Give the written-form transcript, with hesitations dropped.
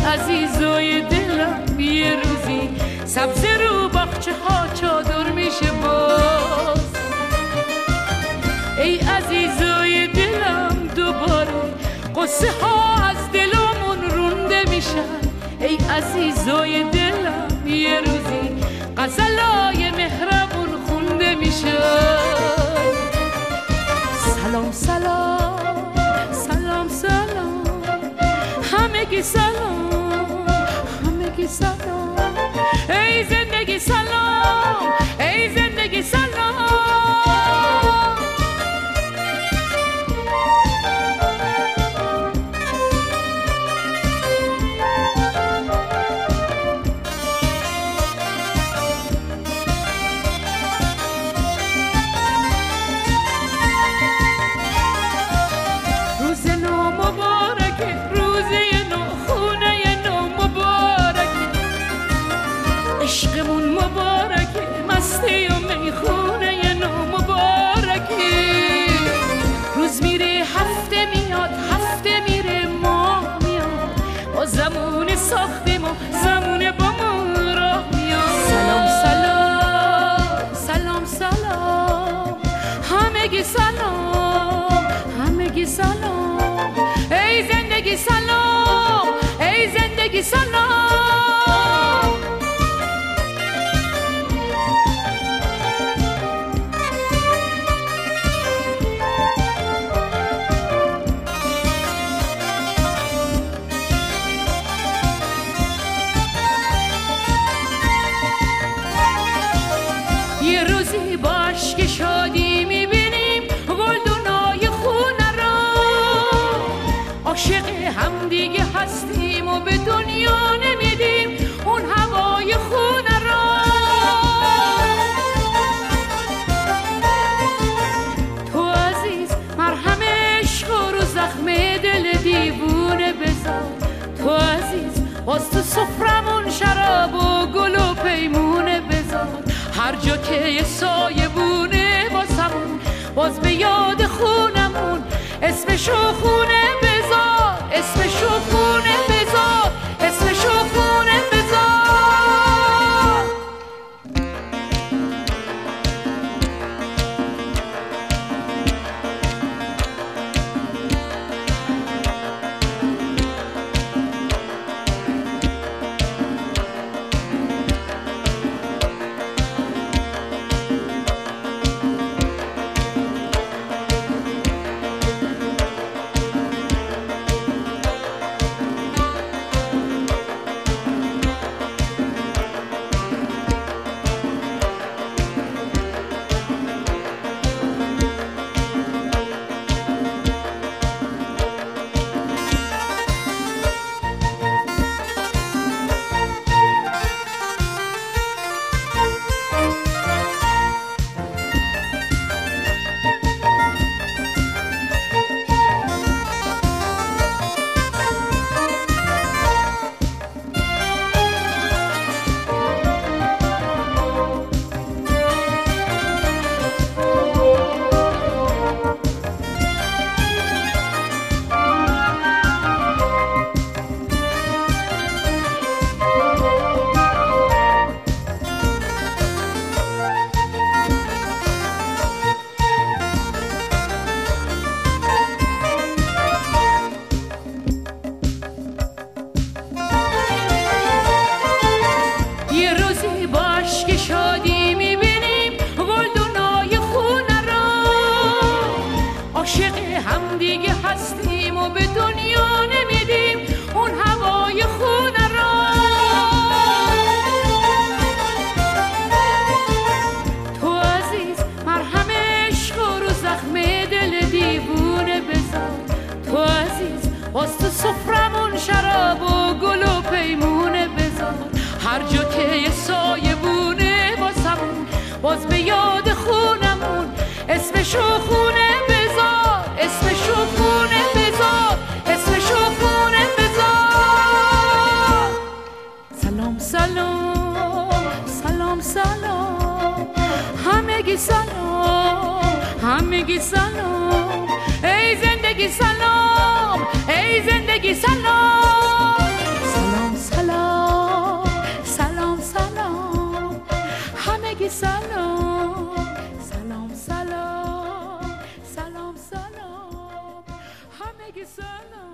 عزیزای دلم یه روزی سبز رو باغچه ها چادر میشه باز. ای عزیزای دلم دوباره قصه ها از دلمون رونده میشن. ای عزیزای دلم یه روزی غزلای مهربون خونده میشن. سلام سلام سلام سلام همگی سلام همگی سلام. ای زندگی سلام ای زندگی سلام. عشقمون مبارکه مستی و میخونه نو مبارکه. روز میره هفته میاد هفته میره ماه میاد با زمون ساختیم و زمون با ما راه میاد. سلام سلام سلام سلام همگی سلام همگی سلام. ای زندگی سلام ای زندگی سلام. یه روزی باش که شادی میبینیم گلدونای خونه را، عاشق هم دیگه هستیم و به دنیا نمیدیم اون هوای خونه را. تو عزیز مرهم عشق رو زخم دل دیوونه بزن. تو عزیز باز تو سفرمون شراب و گل و پیمونه بزن. هر جا که یه سایه بونه واسمون باز به یاد خونمون اسمشو خونه بذار اسمشو خونه بذار اسمشو خونه بذار. باز تو سفرمون شراب و گل و پیمونه بذار. هر جا که یه سایه بونه واسمون باز به یاد خونمون اسمشو خونه بذار اسمشو خونه بذار اسمشو خونه بذار. سلام سلام سلام سلام همگی سلام همگی سلام. ای زندگی سلام ای زندگی سلام. سلام سلام سلام سلام سلام سلام همگی سلام